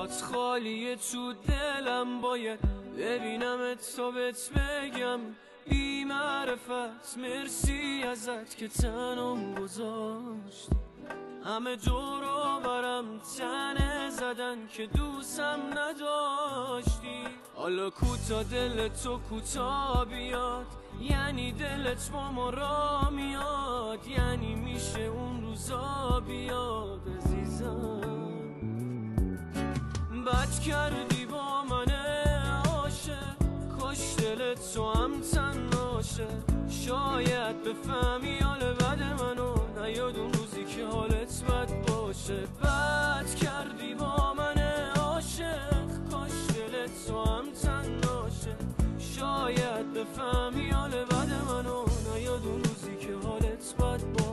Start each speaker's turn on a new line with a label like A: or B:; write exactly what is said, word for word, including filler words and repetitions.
A: جات خالیه تو دلم، باید ببینمت تا بهت بگم بی معرفت مرسی ازت که تنم گذاشتی. همه دور و برم تنه زدن که دوستم نداشتی. حالا کوتا دل تو کوتا بیاد، یعنی دلت با ما را میاد، یعنی میشه اون روزا بیاد عزیزم. بد کردی با من عاشق، کاش دلت تو هم تنهاشه. شاید بفهمی حال بد منو، نیاد اون روزی که حالت بد باشه. بد کردی با من عاشق، کاش دلت تو هم تنهاشه. شاید بفهمی حال بد منو، نیاد اون روزی که حالت بد باشه.